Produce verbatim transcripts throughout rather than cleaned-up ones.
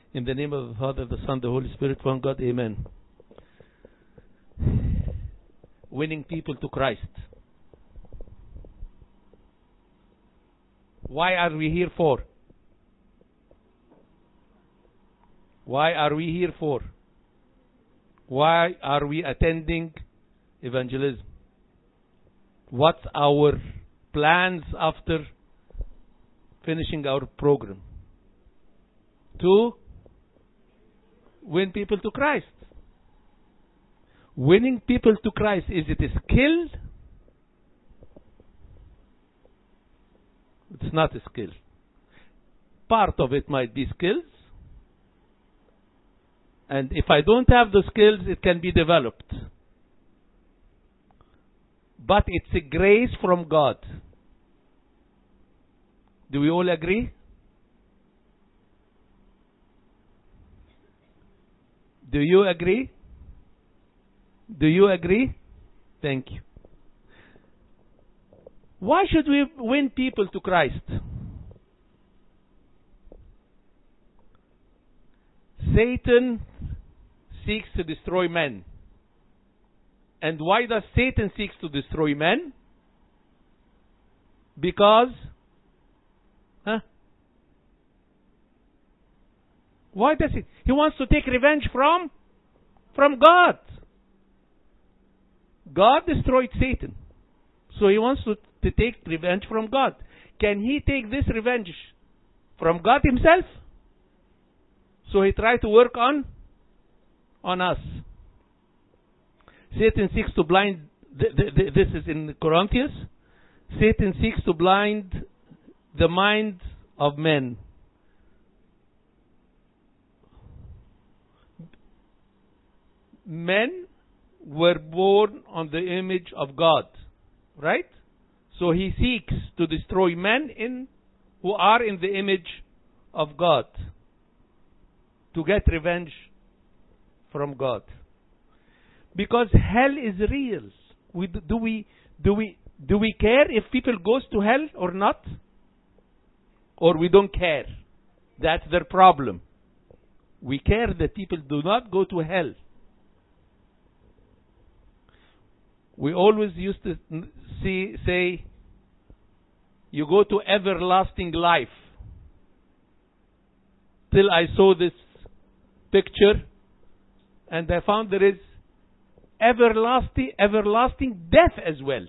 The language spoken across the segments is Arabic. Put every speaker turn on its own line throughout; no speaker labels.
In the name of the Father, the Son, the Holy Spirit, one God, amen. Winning people to Christ. Why are we here for? Why are we here for? Why are we attending evangelism? What's our plans after finishing our program? To win people to Christ. Winning people to Christ, is it a skill? It's not a skill. Part of it might be skills. And if I don't have the skills, it can be developed. But it's a grace from God. Do we all agree? Do you agree? Do you agree? Thank you. Why should we win people to Christ? Satan seeks to destroy men. And why does Satan seek to destroy men? Because, huh? Why does he? He wants to take revenge from, from God. God destroyed Satan. So he wants to, to take revenge from God. Can he take this revenge from God himself? So he tried to work on, on us. Satan seeks to blind, th- th- th- this is in Corinthians, Satan seeks to blind the mind of men. Men were born on the image of God, right? So he seeks to destroy men in who are in the image of God, to get revenge from God. Because hell is real. We, do we do we do we care if people goes to hell or not? Or we don't care? That's their problem. We care that people do not go to hell. We always used to see say, you go to everlasting life. Till I saw this picture, and I found there is everlasting, everlasting death as well.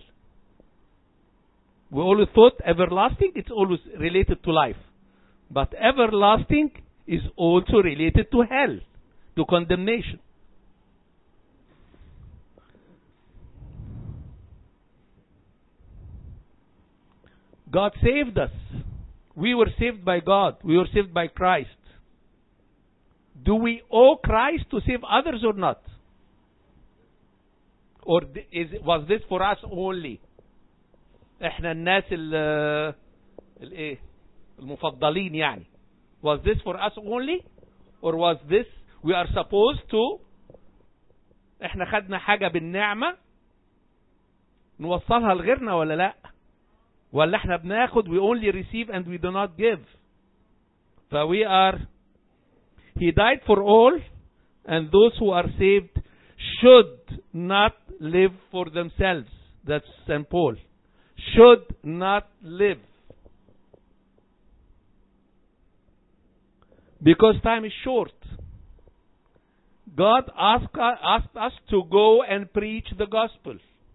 We always thought everlasting, it's always related to life. But everlasting is also related to hell, to condemnation. God saved us. We were saved by God. We were saved by Christ. Do we owe Christ to save others or not? Or is, was this for us only? احنا الناس ال الايه المفضلين يعني. Was this for us only? Or was this we are supposed to احنا خدنا حاجة بالنعمة نوصلها لغيرنا ولا لا؟ ولا احنا بناخد we only receive and we do not give. ف we are He died for all, and those who are saved should not live for themselves. That's Saint Paul. Should not live. Because time is short. God asked, asked us to go and preach the gospel.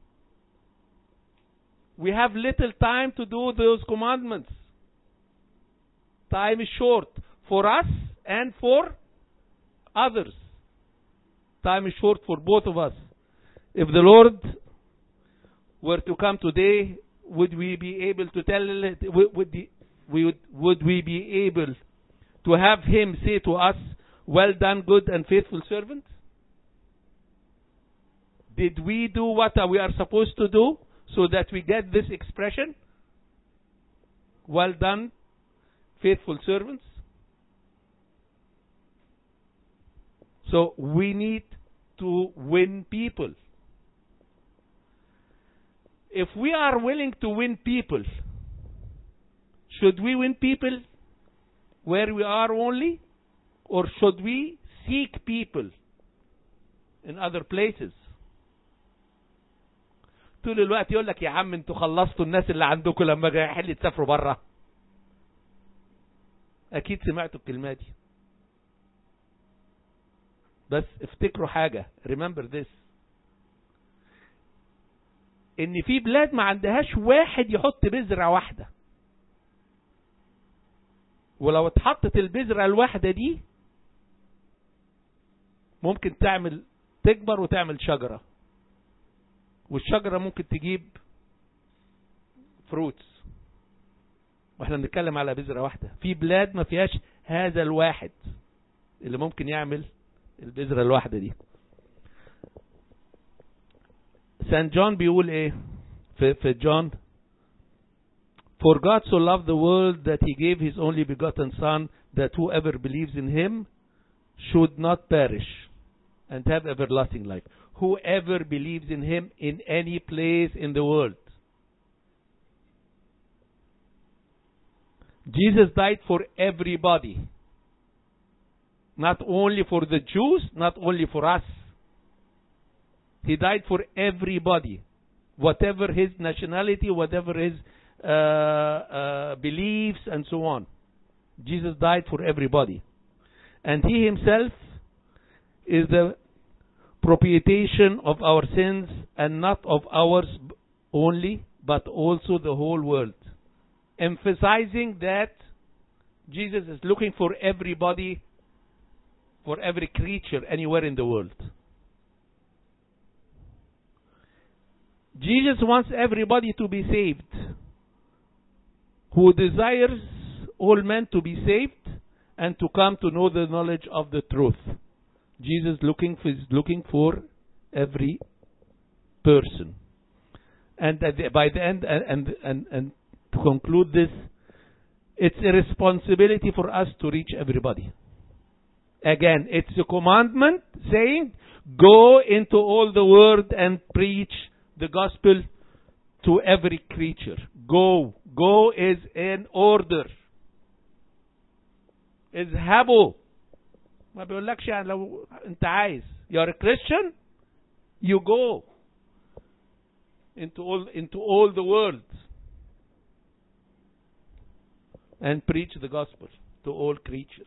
We have little time to do those commandments. Time is short for us and for others. Time is short for both of us. If the Lord were to come today, would we be able to tell, would, the, we would, would we be able to have Him say to us, well done, good and faithful servant? Did we do what we are supposed to do so that we get this expression? Well done, faithful servants. So we need to win people. If we are willing to win people, should we win people where we are only? Or should we seek people in other places? طول الوقت يقول لك يا عم انتوا خلصتوا الناس اللي عندكم لما رايحين تسافروا بره. اكيد سمعتوا الكلمه دي. بس افتكروا حاجه. Remember this. ان في بلاد ما عندهاش واحد يحط بذرة واحدة. ولو اتحطت البذرة الواحدة دي ممكن تعمل تكبر وتعمل شجرة. والشجرة ممكن تجيب فروتس. واحنا بنتكلم على بذرة واحدة. في بلاد ما فيهاش هذا الواحد اللي ممكن يعمل البذرة الواحدة دي. سان جون بيقول ايه في, في جون For God so loved the world that he gave his only begotten son that whoever believes in him should not perish and have everlasting life. Whoever believes in him in any place in the world. Jesus died for everybody. Not only for the Jews, not only for us. He died for everybody, whatever his nationality, whatever his uh, uh, beliefs, and so on. Jesus died for everybody. And he himself is the propitiation of our sins, and not of ours only, but also the whole world. Emphasizing that Jesus is looking for everybody, for every creature anywhere in the world. Jesus wants everybody to be saved. Who desires all men to be saved and to come to know the knowledge of the truth. Jesus looking for, is looking for every person. And at the, by the end, and, and, and, and to conclude this, it's a responsibility for us to reach everybody. Again, it's a commandment saying, go into all the world and preach the gospel to every creature. Go. Go is an order. اذهبوا. ما بيقولكش يعني لو انت عايز. You're a Christian, you go into all into all the world and preach the gospel to all creatures.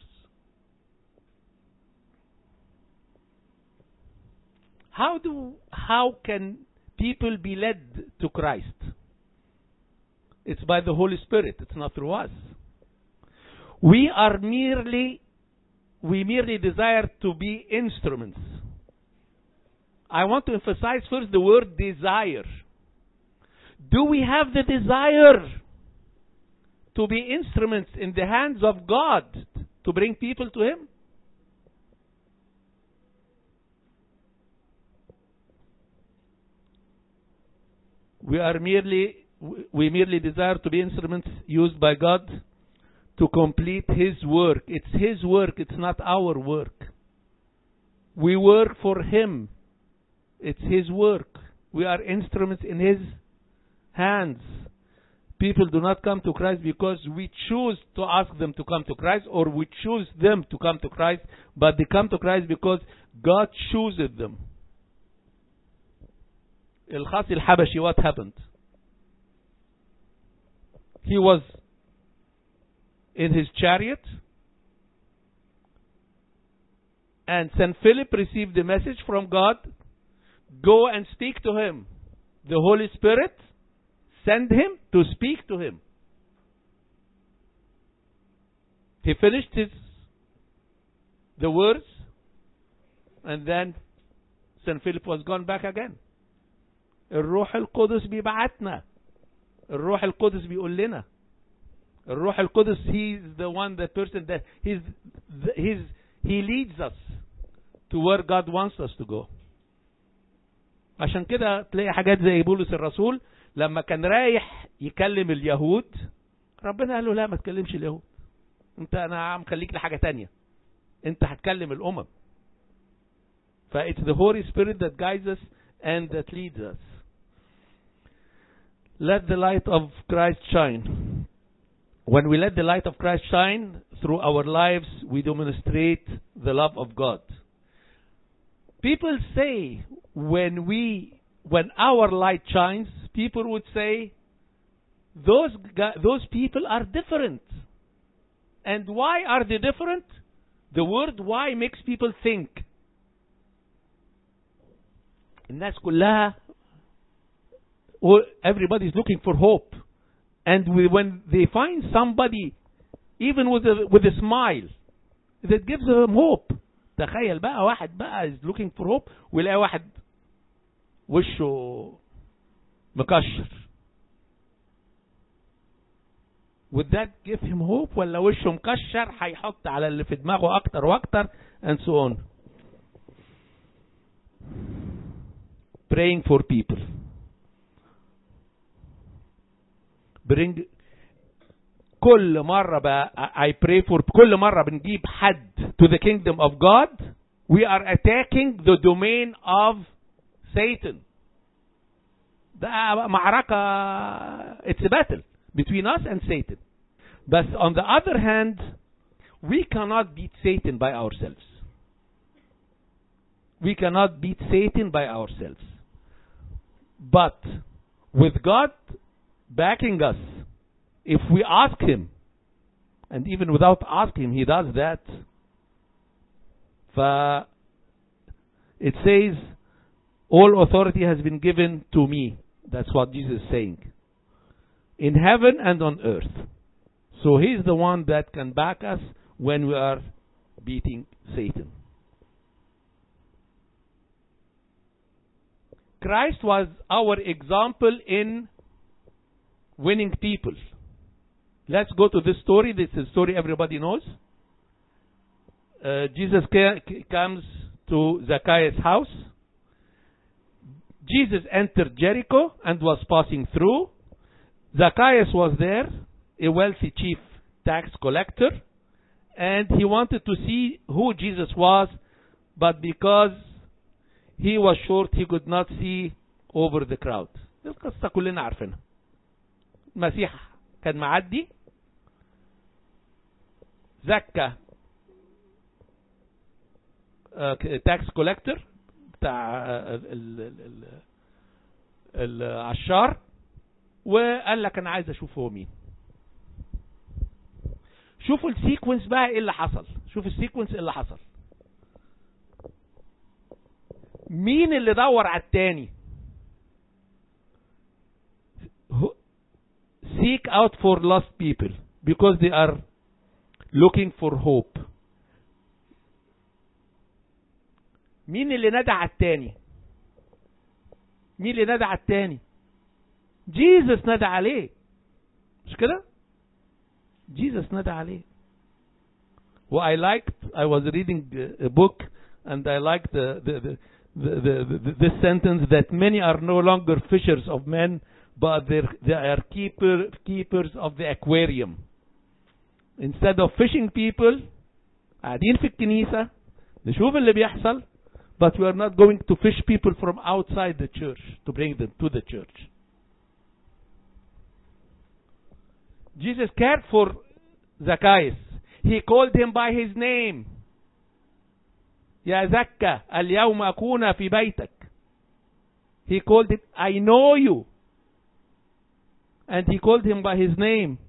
How do how can people be led to Christ? It's by the Holy Spirit. It's not through us. We are merely, we merely desire to be instruments. I want to emphasize first the word desire. Do we have the desire to be instruments in the hands of God to bring people to Him? We are merely, we merely desire to be instruments used by God to complete His work. It's His work, it's not our work. We work for Him. It's His work. We are instruments in His hands. People do not come to Christ because we choose to ask them to come to Christ, or we choose them to come to Christ, but they come to Christ because God chooses them. Al-Khasi al-Habashi, what happened? He was in his chariot, and Saint Philip received the message from God, go and speak to him. The Holy Spirit sent him to speak to him. He finished his the words, and then Saint Philip was gone back again. الروح القدس بيبعتنا. الروح القدس بيقول لنا. الروح القدس, he's the one, the person that he's, he's, he leads us to where God wants us to go. عشان كده تلاقي حاجات زي بولس الرسول لما كان رايح يكلم اليهود, ربنا قال له لا ما تكلمش اليهود, انت انا عم خليك لحاجة تانية, انت هتكلم الامم. ف it's the Holy Spirit that guides us and that leads us. Let the light of Christ shine. when we let the light of Christ shine through our lives, we demonstrate the love of God. People say when we, when our light shines, people would say, those those people are different. And why are they different? The word why makes people think. الناس كلها, everybody is looking for hope. And we, when they find somebody, even with a, with a smile, that gives them hope. تخيل بقى واحد بقى is looking for hope, ويلاقي واحد وشه مكشر. Would that give him hope? ولا وشه مكشر هيحط على اللي في دماغه أكتر وأكتر, and so on. Praying for people. Bring كل مرة بقى I pray for كل مرة بنجيب حد to the kingdom of God, we are attacking the domain of Satan. ده معركة, it's a battle between us and Satan. But on the other hand, we cannot beat Satan by ourselves. We cannot beat Satan by ourselves. But with God backing us, if we ask him, and even without asking him, he does that. For it says, all authority has been given to me. That's what Jesus is saying. In heaven and on earth. So he's the one that can back us when we are beating Satan. Christ was our example in winning people. Let's go to this story. This is a story everybody knows. Uh, Jesus ca- comes to Zacchaeus' house. Jesus entered Jericho and was passing through. Zacchaeus was there, a wealthy chief tax collector, and he wanted to see who Jesus was, but because he was short, he could not see over the crowd. القصة كلنا عارفينها. المسيح كان معدي, زكى tax collector بتاع العشار, وقال لك انا عايز اشوف هو مين. شوفوا السيكونس بقى ايه اللي حصل. شوف السيكونس ايه اللي حصل. مين اللي دور على التاني؟ Seek out for lost people because they are looking for hope. مين اللي نادى على التاني؟ مين اللي نادى على التاني؟ جيسس نادى عليه, مش كده؟ جيسس نادى عليه. Well, I liked, I was reading a book and I liked the, the, the, the, the, the, this sentence that many are no longer fishers of men, but they're, they are keeper, keepers of the aquarium. Instead of fishing people, قاعدين في الكنيسة نشوف اللي بيحصل, but we are not going to fish people from outside the church to bring them to the church. Jesus cared for Zacchaeus. He called him by his name. يا زكا اليوم أكون في بيتك. He called him, I know you. And he called him by his name.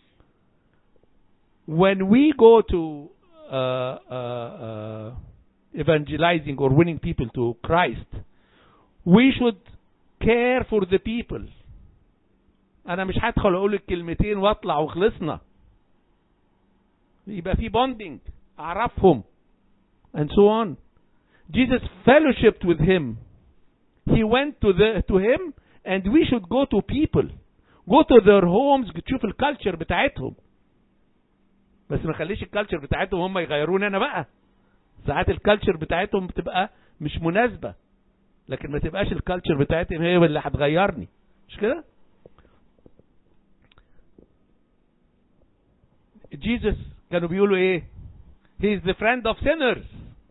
When we go to uh, uh, uh, evangelizing or winning people to Christ, we should care for the people. أنا مش هدخل أقول الكلمتين وأطلع وخلصنا. يبقى في bonding, أعرفهم, and so on. Jesus fellowshiped with him. He went to the to him, and we should go to people. Go to their homes, تشوف الكالتشر بتاعتهم. بس ما خليش الكالتشر بتاعتهم هم يغيرون أنا بقى. ساعات الكالتشر بتاعتهم بتبقى مش مناسبة, لكن ما تبقاش الكالتشر بتاعتهم هي اللي هتغيرني, مش كده؟ Jesus كانوا بيقولوا ايه؟ He is the friend of sinners.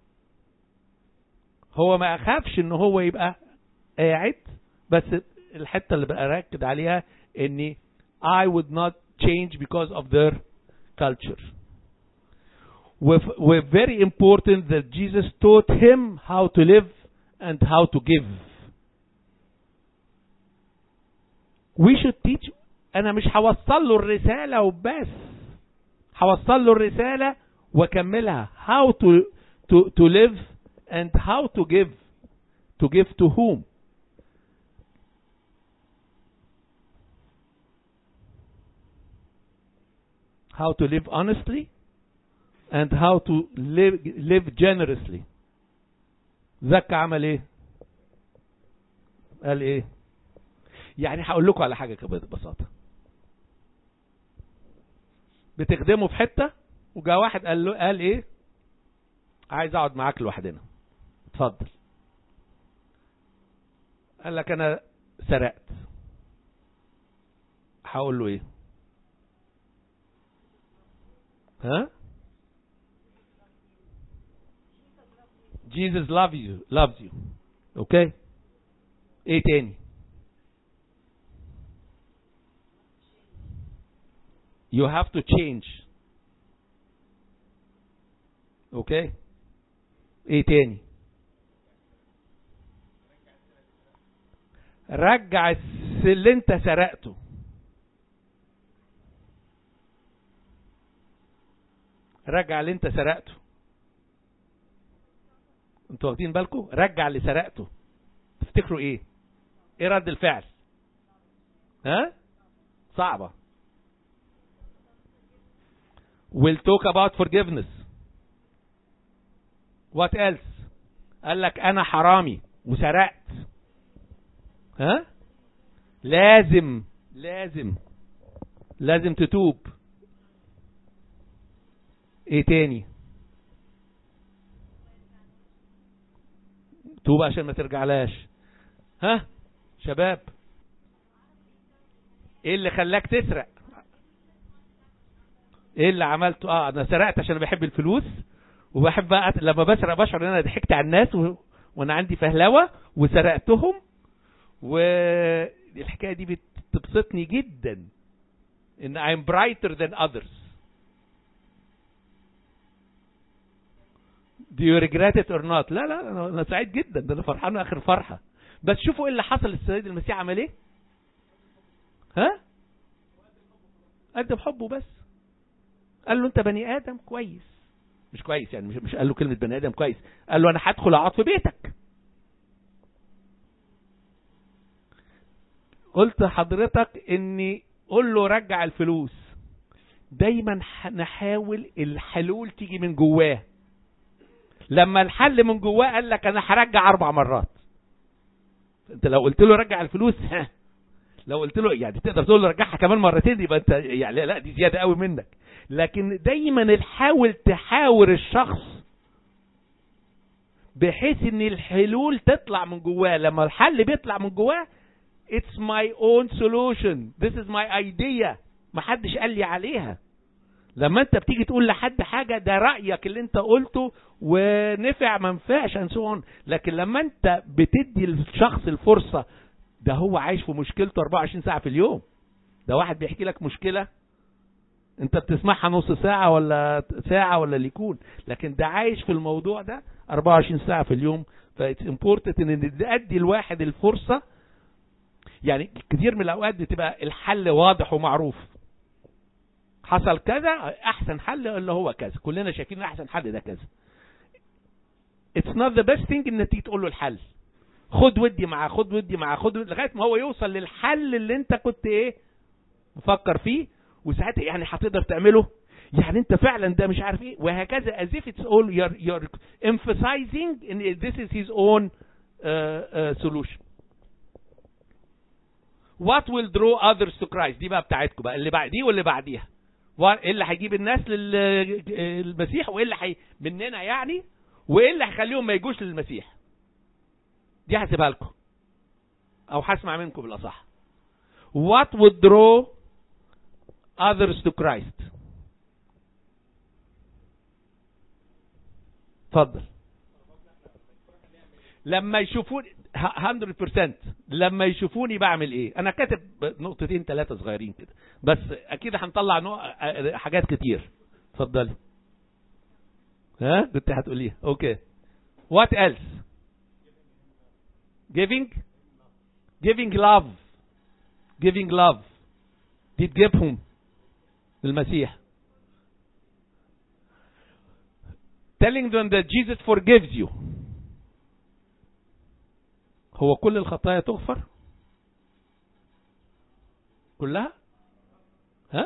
هو ما أخافش ان هو يبقى قاعد, بس الحتة اللي بقى راكد عليها اني I would not change because of their culture. We're very important that Jesus taught him how to live and how to give. We should teach. أنا مش هوصل له الرسالة وبس، هوصل له الرسالة وأكملها. How to to to live and how to give. To give to whom? How to live honestly and how to live live generously. زكا عمل ايه؟ قال ايه؟ يعني هقول لكم على حاجة كده ببساطة. بتخدموا في حتة وجا واحد قال له قال ايه؟ عايز اقعد معاك لوحدنا. اتفضل. قال لك انا سرقت. هقول له ايه؟ ها؟ Jesus loves you, loves you. Okay? ايه تاني؟ You have to change. Okay? ايه تاني؟ رجع اللي انت سرقته. رجع اللي انت سرقته. انتوا واخدين بالكم؟ رجع اللي سرقته. تفتكروا ايه؟ ايه رد الفعل؟ ها؟ صعبة. We'll talk about forgiveness. What else? قال لك انا حرامي وسرقت. ها؟ لازم لازم لازم تتوب. ايه تاني؟ توب عشان ما ترجعلاش. ها شباب، ايه اللي خلاك تسرق؟ ايه اللي عملته؟ اه انا سرقت عشان بحب الفلوس وبحب بقى لما بسرق بشعر ان انا ضحكت على الناس و... وانا عندي فهلوه وسرقتهم. والحكايه دي بتبسطني جدا ان I'm brighter than others. Do you regret it or not? لا لا انا سعيد جدا، ده انا فرحان اخر فرحه. بس شوفوا ايه اللي حصل. السيد المسيح عمل ايه؟ ها؟ قدم حبه بس. قال له انت بني ادم كويس. مش كويس يعني، مش مش قال له كلمه بني ادم كويس، قال له انا هدخل اقعد في بيتك. قلت حضرتك اني قول له رجع الفلوس. دايما نحاول الحلول تيجي من جواه. لما الحل من جواه قال لك انا هرجع اربع مرات. انت لو قلت له رجع الفلوس ها، لو قلت له يعني تقدر تقول له رجعها كمان مرتين يبقى انت يعني لا دي زياده قوي منك. لكن دايما الحاول تحاور الشخص بحيث ان الحلول تطلع من جواه. لما الحل بيطلع من جواه it's my own solution, this is my idea, ما حدش قال لي عليها. لما انت بتيجي تقول لحد حاجة ده رأيك اللي انت قلته ونفع ما نفعش and so on. لكن لما انت بتدي الشخص الفرصة، ده هو عايش في مشكلته أربعة وعشرين ساعة في اليوم. ده واحد بيحكي لك مشكلة انت بتسمعها نص ساعة ولا ساعة ولا اللي يكون، لكن ده عايش في الموضوع ده أربعة وعشرين ساعة في اليوم. فايتس امبورتنت ان ندي الواحد الفرصة. يعني كثير من الاوقات بتبقى الحل واضح ومعروف. حصل كذا، احسن حل اللي هو كذا، كلنا شايفين احسن حل ده كذا. it's not the best thing ان تيجي تقول له الحل. خد ودي معاه خد ودي معاه خد ودي لغايه ما هو يوصل للحل اللي انت كنت ايه مفكر فيه، وساعتها يعني هتقدر تعمله. يعني انت فعلا ده مش عارف ايه وهكذا. as if it's all you're, you're emphasizing in this is his own uh, uh, solution. What will draw others to Christ؟ دي بقى بتاعتكم بقى، اللي بعد دي واللي بعديها. ايه اللي هيجيب الناس للمسيح وايه اللي هي مننا يعني، وايه اللي هيخليهم ما يجوش للمسيح. دي هسيبها لكم او هسمع منكم بالاصح. What would draw others to Christ؟ اتفضل. لما يشوفون مية بالمية لما يشوفوني بعمل ايه. انا كاتب نقطتين ثلاثة صغيرين كده بس، اكيد هنطلع نوع حاجات كتير. اتفضلي. ها كنت هتقوليها. اوكي. what else؟ giving giving love giving love دي تجيبهم المسيح. telling them that Jesus forgives you. هو كل الخطايا تغفر كلها؟ ها؟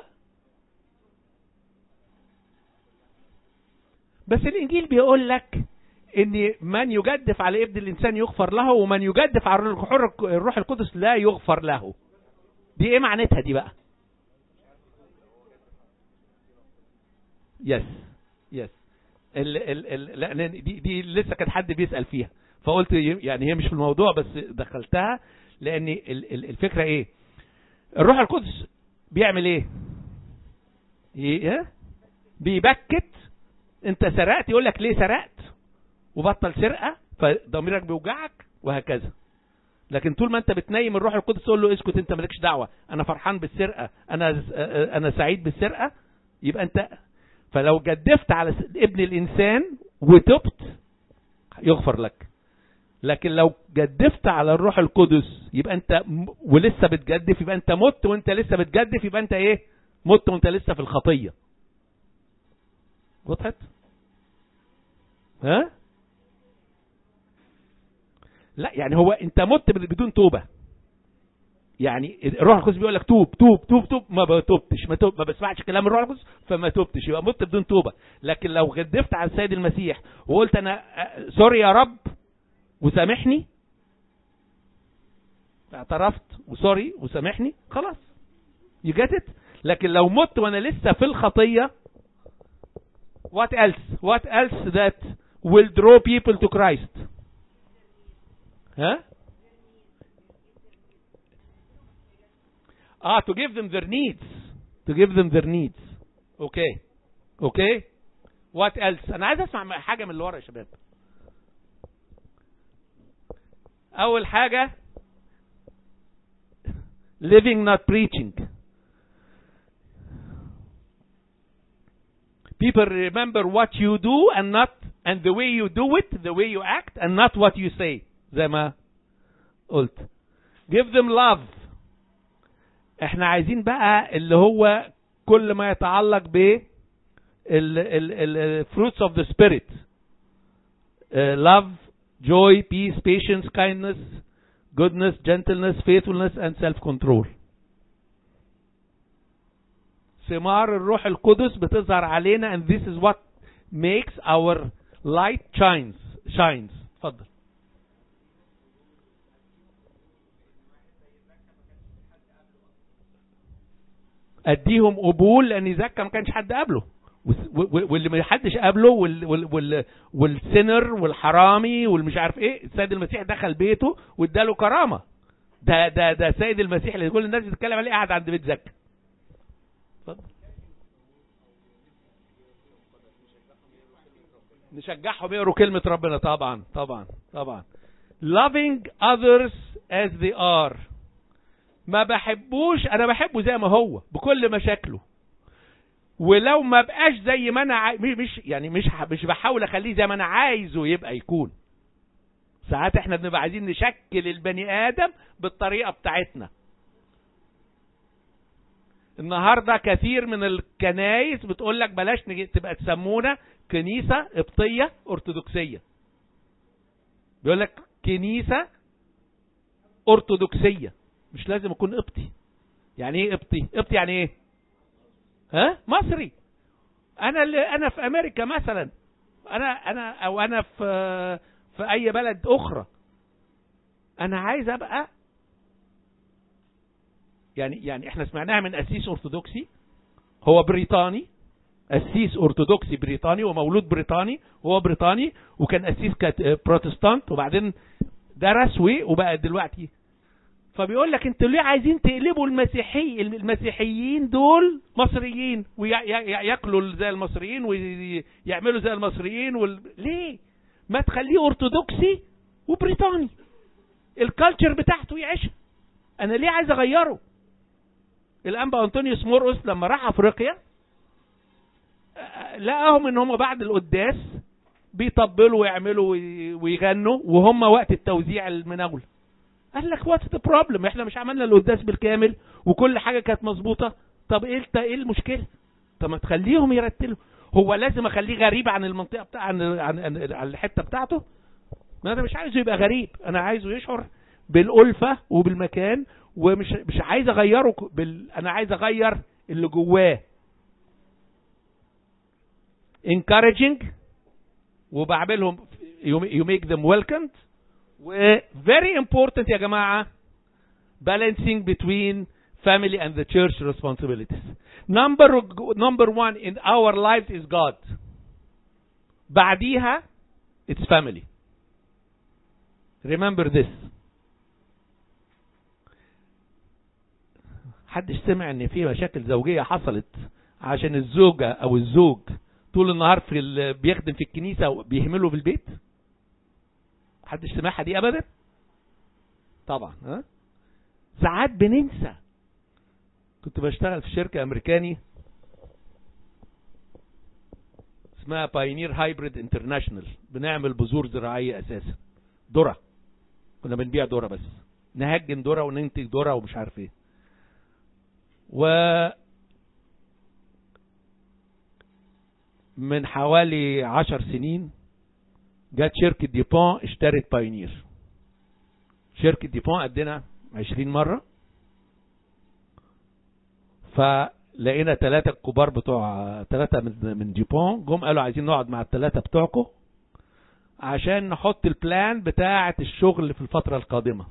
بس الانجيل بيقول لك ان من يجدف على ابن الانسان يغفر له، ومن يجدف على الروح القدس لا يغفر له. دي ايه معناتها دي بقى؟ يس يس ال ال ال لان دي, دي لسه كان حد بيسأل فيها، فقلت يعني هي مش في الموضوع بس دخلتها، لان الفكرة ايه؟ الروح القدس بيعمل ايه؟ ايه؟ بيبكت. انت سرقت يقول لك ليه سرقت وبطل سرقة، فضميرك بيوجعك وهكذا. لكن طول ما انت بتنيم الروح القدس تقول له اسكت انت مالكش دعوة، انا فرحان بالسرقة، انا انا سعيد بالسرقة، يبقى انت. فلو جدفت على ابن الانسان وتبت يغفر لك. لكن لو جدفت على الروح القدس يبقى انت ولسه بتجدف، يبقى انت مت وانت لسه بتجدف، يبقى انت ايه؟ مت وانت لسه في الخطية. وضحت؟ ها؟ لا يعني هو انت مت بدون توبة. يعني الروح القدس بيقول لك توب توب توب توب، ما بتوبتش، ما, توب ما بسمعش كلام الروح القدس فما توبتش، يبقى مت بدون توبة. لكن لو غدفت على السيد المسيح وقلت انا سوري يا رب وسامحني، اعترفت وسوري وسامحني، خلاص يجتت. لكن لو مت وانا لسه في الخطية، what else what else that will draw people to Christ؟ ها؟ Ah, to give them their needs. To give them their needs. Okay. Okay. What else؟ أنا عايز أسمع حاجة من اللي ورا يا شباب. أول حاجة living not preaching. People remember what you do and not and the way you do it, the way you act and not what you say. زي ما قلت. Give them love. احنا عايزين بقى اللي هو كل ما يتعلق ب ال fruits of the spirit. uh, love, joy, peace, patience, kindness, goodness, gentleness, faithfulness and self-control. ثمار الروح القدس بتظهر علينا and this is what makes our light shines shines. اتفضل. اديهم قبول لان زكا ما كانش حد قابله، واللي ما حدش قابله والسنر والحرامي والمش عارف ايه، السيد المسيح دخل بيته واداله كرامه. ده ده ده السيد المسيح اللي كل الناس بتتكلم عليه قاعد عند بيت زكا. اتفضل. نشجعهم يقروا كلمه ربنا. طبعا طبعا طبعا. loving others as they are. ما بحبوش، انا بحبه زي ما هو بكل مشاكله، ولو ما بقاش زي ما انا عاي... مش يعني مش مش بحاول اخليه زي ما انا عايزه يبقى يكون. ساعات احنا بنبقى عايزين نشكل البني ادم بالطريقه بتاعتنا. النهارده كثير من الكنايس بتقول لك بلاش تبقى تسمونا كنيسه قبطيه ارثوذكسيه، بيقول لك كنيسه ارثوذكسيه، مش لازم اكون قبطي. يعني ايه قبطي؟ قبطي يعني ايه؟ ها؟ مصري. انا اللي انا في امريكا مثلا، انا انا او انا في في اي بلد اخرى، انا عايز ابقى يعني يعني احنا سمعناها من قسيس ارثوذكسي هو بريطاني، قسيس ارثوذكسي بريطاني ومولود بريطاني وهو بريطاني وكان قسيس بروتستانت وبعدين درس وبقى دلوقتي. فبيقول لك انتوا ليه عايزين تقلبوا المسيحي المسيحيين دول مصريين وياكلوا زي المصريين ويعملوا زي المصريين وال... ليه ما تخليه ارثوذكسي وبريطاني؟ الكالتشر بتاعته يعيشها. انا ليه عايز اغيره؟ الانبا انطونيوس مرقس لما راح افريقيا لقاهم ان هم بعد القداس بيطبلوا ويعملوا ويغنوا وهم وقت التوزيع المناولة. قال لك واتس ذا بروبلم؟ احنا مش عملنا القداس بالكامل وكل حاجة كانت مظبوطة؟ طب ايه ايه المشكلة؟ طب ما تخليهم يرتلوا. هو لازم اخليه غريب عن المنطقة بتاع عن, عن, عن, عن الحتة بتاعته؟ ما انا مش عايزه يبقى غريب، انا عايزه يشعر بالألفة وبالمكان، ومش مش عايز اغيره بال... انا عايز اغير اللي جواه. encouraging وبعملهم you make them welcomed. و very important يا جماعة balancing between family and the church responsibilities. number number one in our lives is God. بعديها it's family. remember this. حدش سمع ان في مشاكل زوجية حصلت عشان الزوجة او الزوج طول النهار في ال... بيخدم في الكنيسة وبيهمله في البيت؟ حدش سمعها دي ابدا؟ طبعا. ها ساعات بننسى. كنت بشتغل في شركة امريكاني اسمها باينير هايبريد انترناشنال، بنعمل بذور زراعية اساسا، ذرة. كنا بنبيع ذرة، بس نهجن ذرة وننتج ذرة ومش عارف ايه. و من حوالي عشر سنين جت شركة ديبون اشترت بايونير. شركة ديبون قدنا عشرين مرة، فلقينا ثلاثة الكبار بتوع ثلاثة من ديبون جم قالوا عايزين نقعد مع الثلاثة بتوعكم عشان نحط البلان بتاعة الشغل في الفترة القادمة.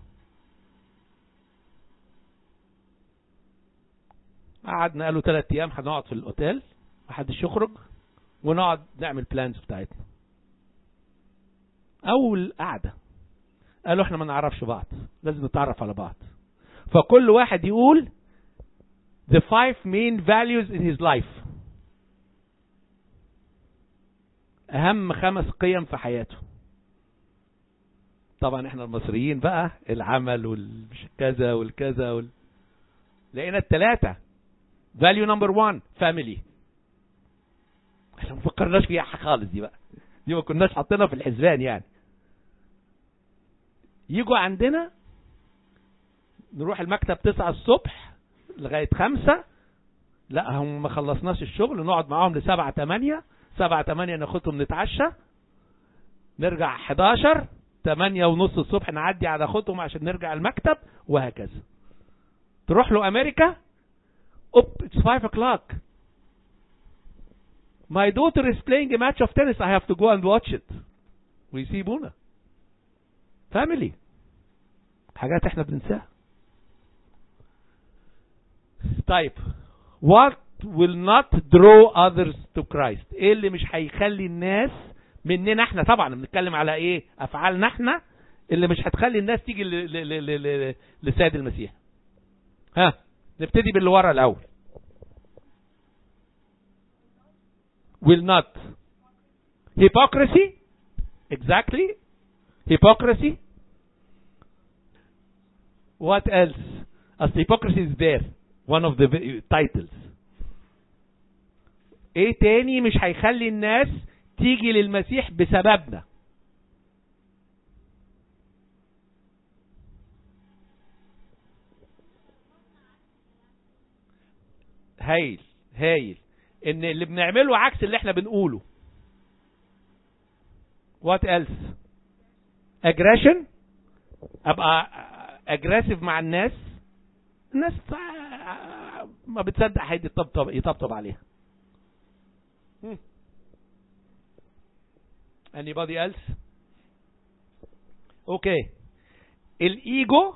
قعدنا قالوا ثلاث ايام هنقعد في الاوتيل محدش يخرج ونقعد نعمل بلانز بتاعتنا. اول قعدة قالوا احنا ما نعرفش بعض، لازم نتعرف على بعض. فكل واحد يقول the five main values in his life، اهم خمس قيم في حياته. طبعا احنا المصريين بقى العمل والكذا والكذا وال... لقينا الثلاثة value number one family. احنا ما فكرناش فيها خالص دي بقى، دي ما كناش حاطينها في الحسبان يعني. يجوا عندنا نروح المكتب تسعة الصبح لغاية خمسة، لا هم ما خلصناش الشغل، نقعد معاهم لسبعة تمانية، سبعة تمانية ناخدهم نتعشى، نرجع حداشر، تمانية ونص الصبح نعدي على خدهم عشان نرجع المكتب، وهكذا. تروح له امريكا up it's five o'clock. My daughter is playing a match of tennis. I have to go and watch it. ويسيبونا. family. حاجات احنا بننساها. طيب what will not draw others to Christ؟ ايه اللي مش هيخلي الناس مننا احنا، طبعا بنتكلم على ايه؟ افعالنا احنا اللي مش هتخلي الناس تيجي لسيد المسيح. ها نبتدي باللي ورا الاول. will not hypocrisy. exactly hypocrisy. what else? as hypocrisy is there one of the titles. ايه تاني مش هيخلي الناس تيجي للمسيح بسببنا؟ هايل هايل ان اللي بنعمله عكس اللي احنا بنقوله. what else? aggression. ابقى aggressive مع الناس، الناس ما بتصدق حد يطبطب يطبطب عليها. anybody else؟ اوكي. الايجو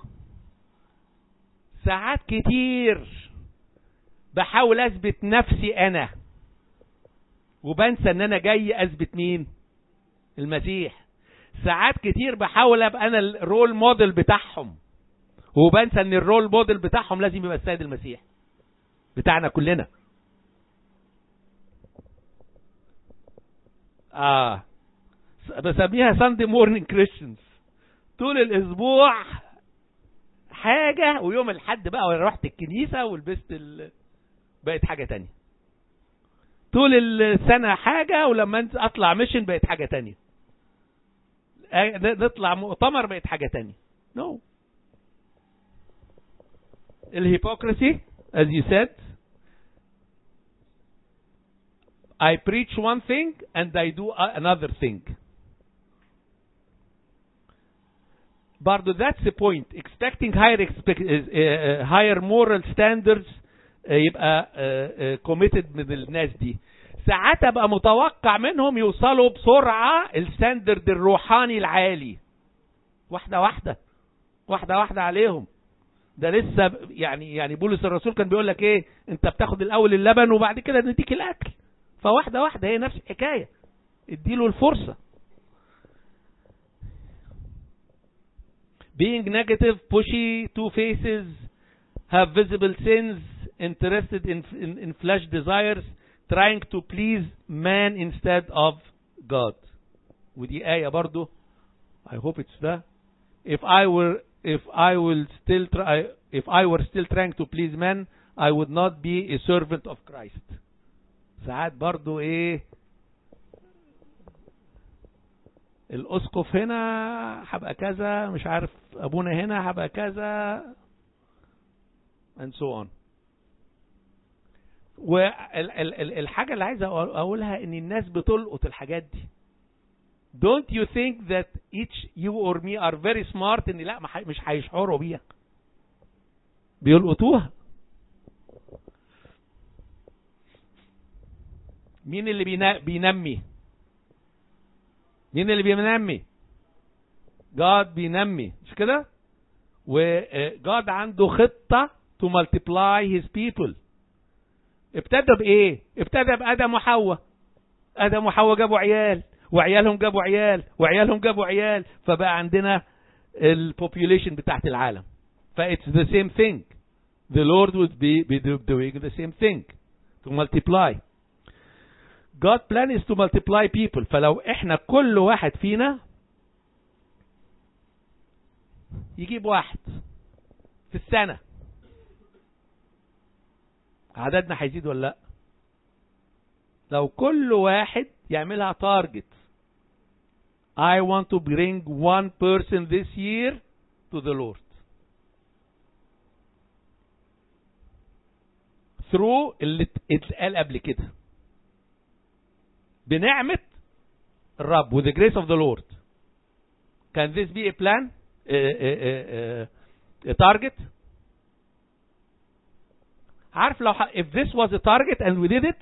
ساعات كتير بحاول اثبت نفسي انا وبنسى ان انا جاي اثبت مين؟ المسيح. ساعات كتير بحاول ابقى انا الرول موديل بتاعهم وبنسى ان الرول موديل بتاعهم لازم يبقى السيد المسيح بتاعنا كلنا. اه بسميها Sunday morning Christians. طول الاسبوع حاجة، ويوم الحد بقى رحت الكنيسة ولبست ال... بقت حاجة تانية. طول السنة حاجة، ولما انت اطلع ميشن بقت حاجة تانية. نطلع مؤتمر بقت حاجة تانية. no. الهيبوكرسي as you said, I preach one thing and I do another thing. برضو that's the point. Expecting higher expect, uh, higher moral standards uh, يبقى uh, uh, committed من الناس دي. ساعات ابقى متوقع منهم يوصلوا بسرعة الستاندرد الروحاني العالي. واحدة واحدة واحدة واحدة عليهم. ده لسه يعني يعني بولس الرسول كان بيقول لك ايه؟ انت بتاخد الاول اللبن وبعد كده نديك الاكل. فواحدة واحدة هي نفس الحكاية. اديله الفرصة. Being negative, pushy, two faces, have visible sins, interested in, in, in flesh desires, trying to please man instead of God. ودي آية برضو. I hope it's that. If I were, if I will still try, if I were still trying to please man, I would not be a servant of Christ. ساعات برضو ايه؟ الاسقف هنا هبقى كذا، مش عارف ابونا هنا هبقى كذا and so on. والحاجة اللي عايز اقولها ان الناس بتلقط الحاجات دي. Don't you think that each you or me are very smart ان لا مش هيشعروا بيها، بيلقطوها. مين اللي بينمي؟ مين اللي بينمي؟ God بينمي، مش كده؟ و God عنده خطة to multiply his people. ابتدى بإيه؟ ابتدى بآدم وحواء. آدم وحواء جابوا عيال، وعيالهم جابوا عيال، وعيالهم جابوا عيال، فبقى عندنا البوبوليشن بتاعت العالم. ف it's the same thing. The Lord would be, be doing the same thing to multiply. God plan is to multiply people. فلو احنا كل واحد فينا يجيب واحد في السنة، عددنا هيزيد ولا لا؟ لو كل واحد يعملها تارجت. I want to bring one person this year to the Lord. through اللي اتقال قبل كده. بنعمة الرب with the grace of the Lord. Can this be a plan? A, a, a, a target? عارف لو if this was a target and we did it,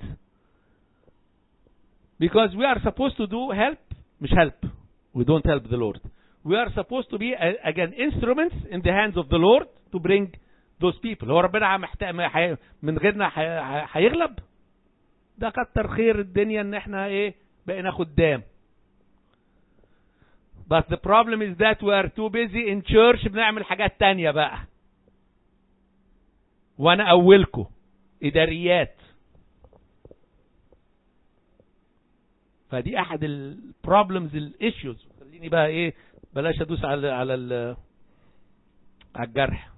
because we are supposed to do help, مش help. We don't help the Lord. We are supposed to be again instruments in the hands of the Lord to bring those people. هو ربنا محتاج من غيرنا هيغلب؟ ده كتر خير الدنيا ان احنا ايه بقينا خدام. But the problem is that we are too busy in church بنعمل حاجات تانية بقى. وانا اولكم اداريات. فدي احد البروبلمز الايشوز. خليني بقى ايه بلاش ادوس على على على الجرح.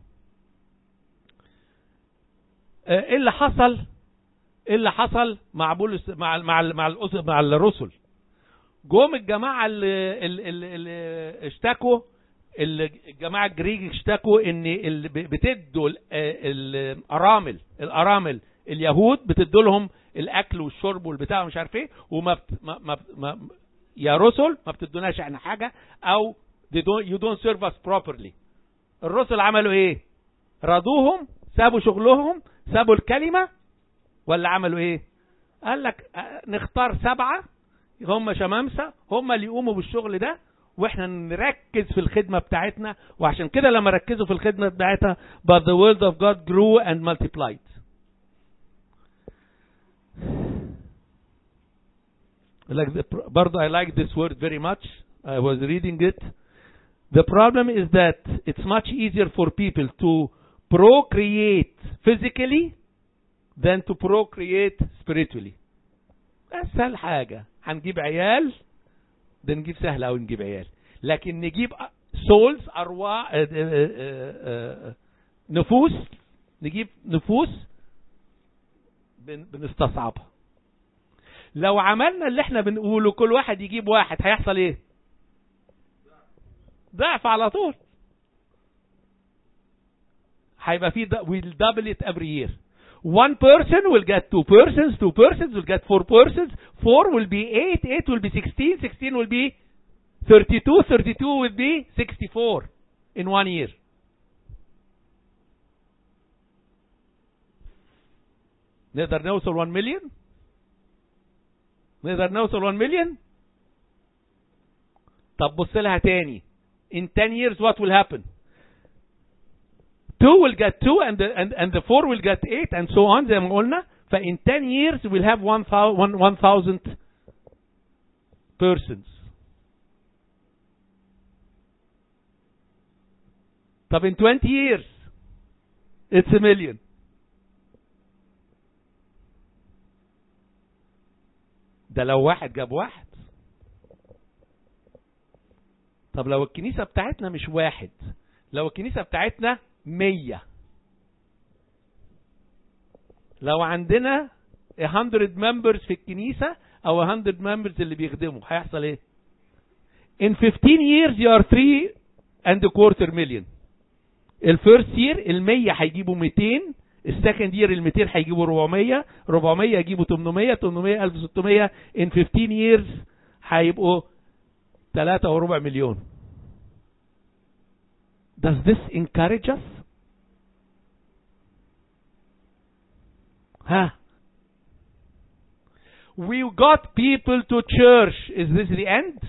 ايه اللي حصل؟ ايه اللي حصل مع بولس مع مع مع مع الرسل؟ جم الجماعه اللي, اللي, اللي اشتكوا، الجماعه الجريج اشتكوا ان اللي بتدوا الارامل الارامل اليهود بتدوا لهم الاكل والشرب والبتاع مش عارف ايه، وما بت ما ما ما يا رسل ما بتدوناش احنا حاجه، او they don't, you don't serve us properly. الرسل عملوا ايه؟ رضوهم؟ سابوا شغلهم؟ سابوا الكلمه؟ ولا عملوا ايه؟ قال لك نختار سبعه هم شمامسه هم اللي يقوموا بالشغل ده، واحنا نركز في الخدمه بتاعتنا. وعشان كده لما ركزوا في الخدمه بتاعتها but the word of God grew and multiplied. Like the, برضو I like this word very much. I was reading it. The problem is that it's much easier for people to procreate physically than to procreate spiritually. أسهل حاجة هنجيب عيال، ده نجيب سهل أو نجيب عيال، لكن نجيب souls أرواح نفوس، نجيب نفوس بنستصعبها. لو عملنا اللي احنا بنقوله كل واحد يجيب واحد هيحصل ايه؟ ضعف على طول. هيبقى في we'll double it every year. One person will get two persons, two persons will get four persons, four will be eight, eight will be sixteen, sixteen will be thirty-two, thirty-two will be sixty-four in one year. نقدر نوصل one million؟ نقدر نوصل one million؟ طب بص لها تاني. In ten years what will happen? two will get two and the, and, and the four will get eight and so on زي ما قلنا. فin ten years we'll have one thousand persons. طب in twenty years it's a million. ده لو واحد جاب واحد. طب لو الكنيسة بتاعتنا مش واحد، لو الكنيسة بتاعتنا مية، لو عندنا one hundred members في الكنيسة او one hundred members اللي بيخدموا، هيحصل ايه؟ in fifteen years you are three and a quarter million. الفيرست يير المية هيجيبوا مئتين، السكند يير المئتين هيجيبوا أربعمية، أربعمية يجيبوا ثمانمية، ثمانمية ألف وستمية. in fifteen years هيبقوا ثلاثة وربع مليون. Does this encourage us? Huh? We got people to church. Is this the end?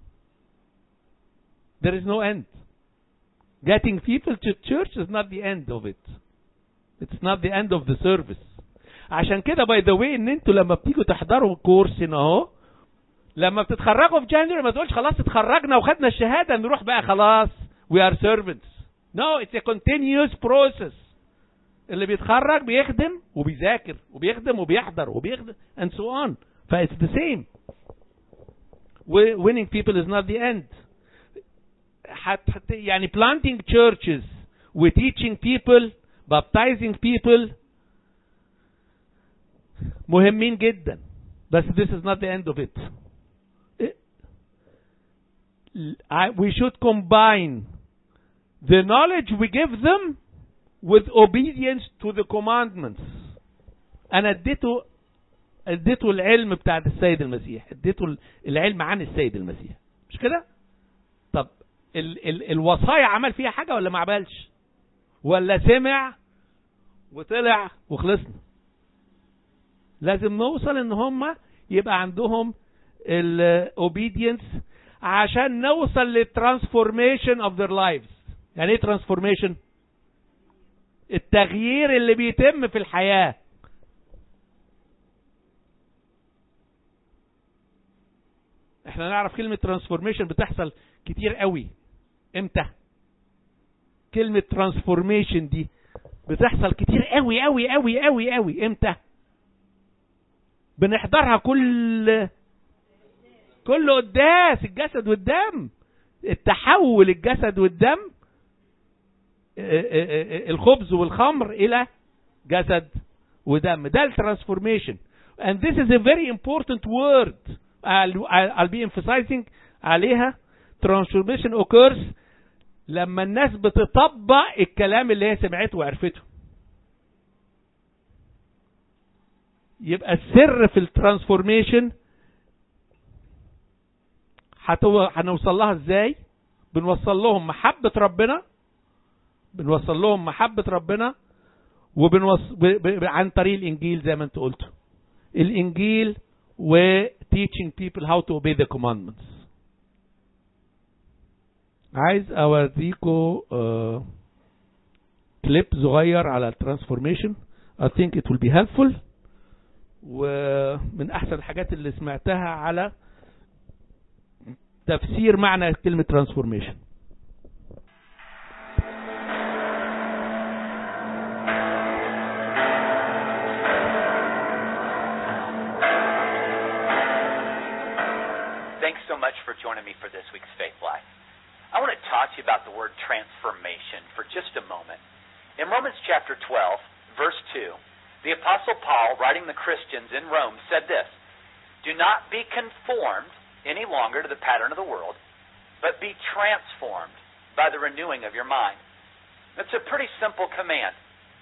There is no end. Getting people to church is not the end of it. It's not the end of the service. عشان كده by the way ان انتوا لما بتيجوا تحضروا كورس هنا اهو، لما بتتخرجوا في جانيوري ما تقولش خلاص اتخرجنا وخدنا الشهادة نروح بقى خلاص we are servants. No, it's a continuous process. اللي بيتخرج بيخدم وبيذاكر وبيخدم وبيحضر وبيخدم and so on. ف it's the same. Winning people is not the end. حت يعني planting churches و teaching people, baptizing people مهمين جدا. بس this is not the end of it. I, we should combine the knowledge we give them with obedience to the commandments. أنا اديته اديته العلم بتاع السيد المسيح، اديته العلم عن السيد المسيح، مش كده؟ طب ال ال الوصايا عمل فيها حاجة ولا ما عملش؟ ولا سمع وطلع وخلصنا؟ لازم نوصل ان هم يبقى عندهم الاوبيدينس عشان نوصل للترانسفورميشن اوف their lives. يعني ايه ترانسفورميشن؟ التغيير اللي بيتم في الحياة. احنا نعرف كلمة ترانسفورميشن بتحصل كتير قوي. امتى؟ كلمة ترانسفورميشن دي بتحصل كتير قوي قوي قوي قوي قوي. امتى؟ بنحضرها كل كل قداس الجسد والدم. التحول الجسد والدم، الخبز والخمر الى جسد ودم، ده الترانسفورميشن. and this is a very important word. I'll, I'll be emphasizing عليها. transformation occurs لما الناس بتطبق الكلام اللي هي سمعته وعرفته. يبقى السر في الترانسفورميشن هنوصل لها ازاي؟ بنوصل لهم محبة ربنا، بنوصل لهم محبة ربنا وبنوص... ب... ب... عن طريق الإنجيل زي ما انت قلت. الإنجيل و teaching people how to obey the commandments. عايز أوريكم uh, كليب صغير على الترانسفورميشن. I think it will be helpful. ومن أحسن الحاجات اللي سمعتها على تفسير معنى كلمة ترانسفورميشن.
Thanks so much for joining me for this week's Faith Life. I want to talk to you about the word transformation for just a moment. In Romans chapter twelve, verse two, the Apostle Paul, writing the Christians in Rome, said this, "Do not be conformed any longer to the pattern of the world, but be transformed by the renewing of your mind." That's a pretty simple command.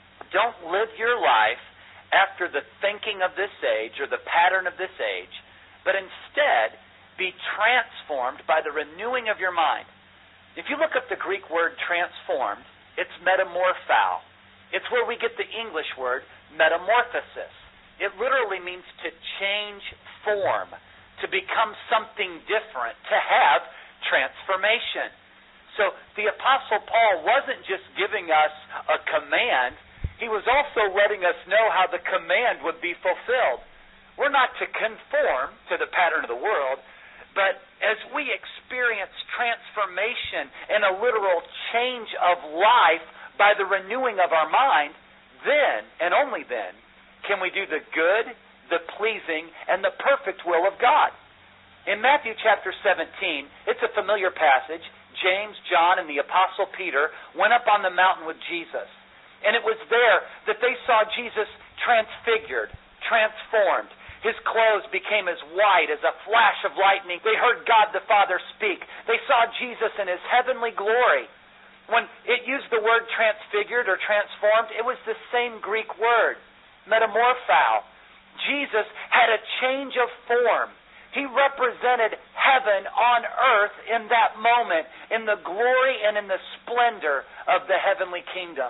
Don't live your life after the thinking of this age or the pattern of this age, but instead be transformed by the renewing of your mind. If you look up the Greek word transformed, it's metamorphao. It's where we get the English word metamorphosis. It literally means to change form, to become something different, to have transformation. So the Apostle Paul wasn't just giving us a command, he was also letting us know how the command would be fulfilled. We're not to conform to the pattern of the world, but as we experience transformation and a literal change of life by the renewing of our mind, then, and only then, can we do the good, the pleasing, and the perfect will of God. In Matthew chapter seventeen, it's a familiar passage. James, John, and the Apostle Peter went up on the mountain with Jesus. And it was there that they saw Jesus transfigured, transformed. His clothes became as white as a flash of lightning. They heard God the Father speak. They saw Jesus in His heavenly glory. When it used the word transfigured or transformed, it was the same Greek word, metamorphao. Jesus had a change of form. He represented heaven on earth in that moment, in the glory and in the splendor of the heavenly kingdom.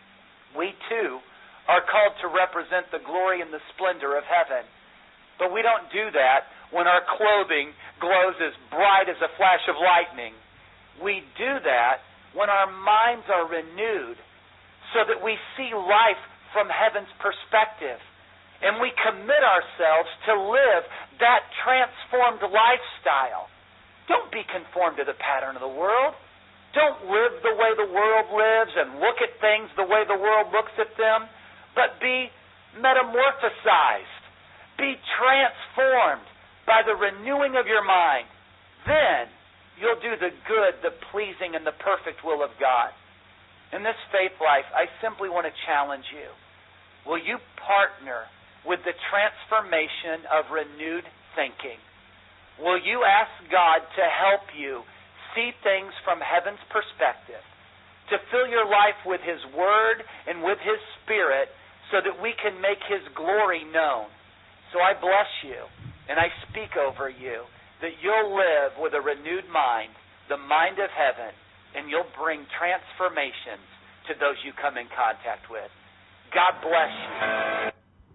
We too are called to represent the glory and the splendor of heaven. But we don't do that when our clothing glows as bright as a flash of lightning. We do that when our minds are renewed so that we see life from heaven's perspective. And we commit ourselves to live that transformed lifestyle. Don't be conformed to the pattern of the world. Don't live the way the world lives and look at things the way the world looks at them, but be metamorphosized. Be transformed by the renewing of your mind. Then you'll do the good, the pleasing, and the perfect will of God. In this faith life, I simply want to challenge you. Will you partner with the transformation of renewed thinking? Will you ask God to help you see things from heaven's perspective, to fill your life with His Word and with His Spirit so that we can make His glory known? So I bless you and I speak over you that you'll live with a renewed mind, the mind of heaven, and you'll bring transformations to those you come in contact with. God bless you.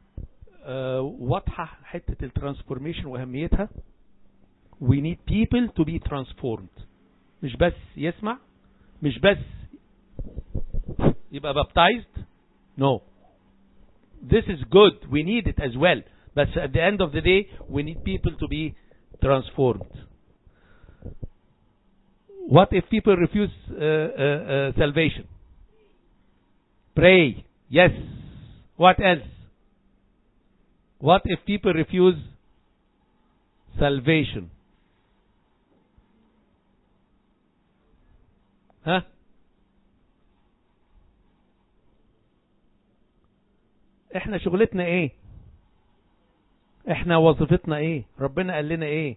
Uh, واضحة حتة الترانسفورميشن وأهميتها. We need people to be transformed. مش بس يسمع، مش بس يبقى baptized. No. This is good. We need it as well. But at the end of the day, we need people to be transformed. What if people refuse uh, uh, uh, salvation? Pray. Yes. What else? What if people refuse salvation? Huh? احنا شغلتنا ايه؟ احنا وظيفتنا ايه؟ ربنا قال لنا ايه؟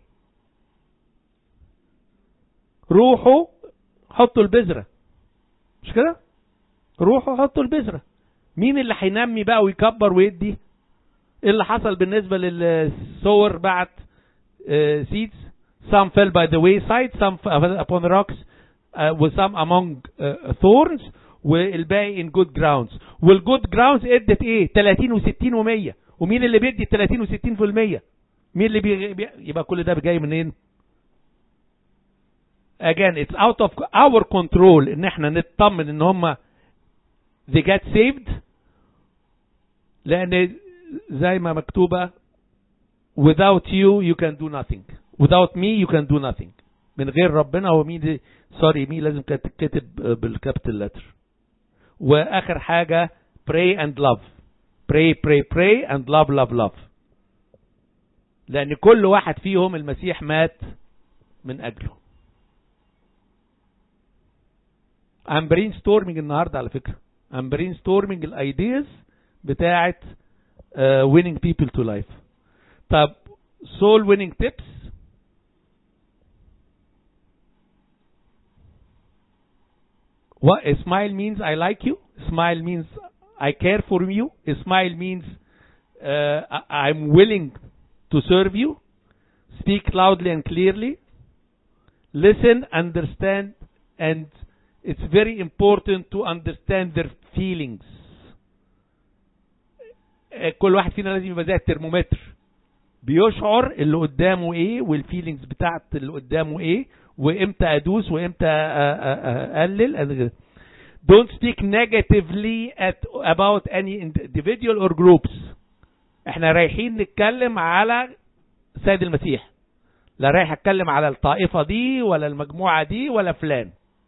روحوا حطوا البذرة، مش كده؟ روحوا حطوا البذرة. مين اللي هينمي بقى ويكبر ويدي؟ ايه اللي حصل بالنسبة للصور بعت uh, seeds? Some fell by the wayside, some upon the rocks, uh, with some among uh, thorns, والباقي in good grounds. والgood grounds ادت ايه؟ ثلاثين وستين ومية. ومين اللي بيدي ثلاثين وستين في المية؟ مين اللي بي... بي... يبقى كل ده جاي منين؟ Again, it's out of our control ان احنا نطمن ان هم they get saved، لان زي ما مكتوبة without you you can do nothing, without me you can do nothing. من غير ربنا هو مين دي؟ sorry مين لازم كانت تتكتب بالكابيتال لتر. واخر حاجة pray and love. pray pray pray and love love love. لان كل واحد فيهم المسيح مات من اجله. I'm brainstorming النهاردة على فكرة. I'm brainstorming الايديز بتاعت uh, winning people to life. طب soul winning tips. What a smile means I like you. Smile means I care for you. A smile means uh, I'm willing to serve you. Speak loudly and clearly. Listen, understand, and it's very important to understand their feelings. كل واحد فينا لازم يبقى زي الترمومتر، بيشعر اللي قدامه ايه والفيلينجز بتاعت اللي قدامه ايه، وامتى ادوس وامتى اقلل. Don't speak negatively at about any individual or groups. احنا رايحين نتكلم على سيد المسيح، لا رايح اتكلم على الطائفة دي ولا المجموعة دي ولا فلان.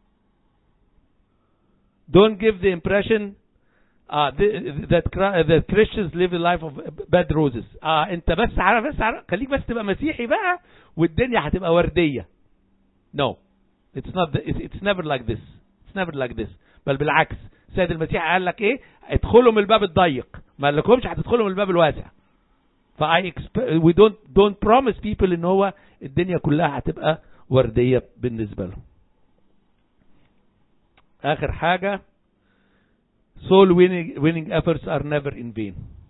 Don't give the impression uh, that that Christians live a life of bad roses. آه انت بس عارف بس عارف خليك بس تبقى مسيحي بقى والدنيا هتبقى وردية. No, it's not the, it's, it's never like this. It's never like this. بل بالعكس، سيد المسيح قال لك ايه؟ ادخلوا من الباب الضيق، ما قالكمش هتدخلوا من الباب الواسع. فاي we don't don't promise people ان هو الدنيا كلها هتبقى وردية بالنسبة لهم. آخر حاجة، soul winning winning efforts are never in vain.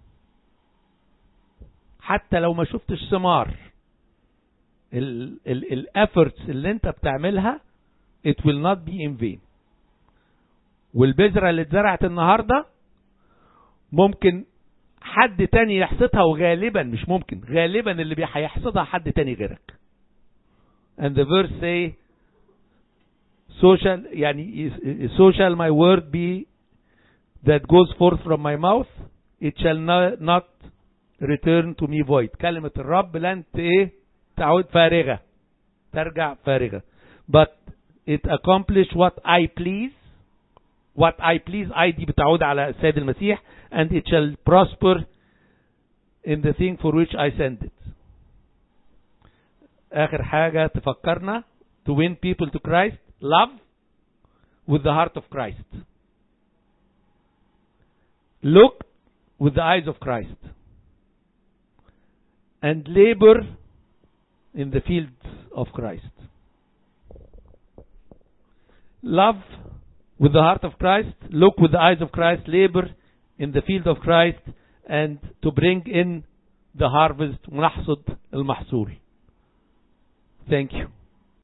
حتى لو ما شفتش ثمار ال ال ال efforts اللي انت بتعملها it will not be in vain. والبذرة اللي اتزرعت النهاردة ممكن حد تاني يحصدها، وغالبا مش ممكن، غالبا اللي هيحصدها حد تاني غيرك. And the verse say so shall يعني so shall my word be that goes forth from my mouth, it shall not return to me void. كلمة الرب لن ايه تعود فارغة، ترجع فارغة. But it accomplish what I please. What I please I دي بتعود على السيد المسيح. And it shall prosper in the thing for which I send it. آخر حاجة تفكرنا to win people to Christ. Love with the heart of Christ. Look with the eyes of Christ. And labor in the fields of Christ. Love with the heart of Christ. Look with the eyes of Christ. Labor in the field of Christ. And to bring in the harvest ونحصد المحصول. Thank you.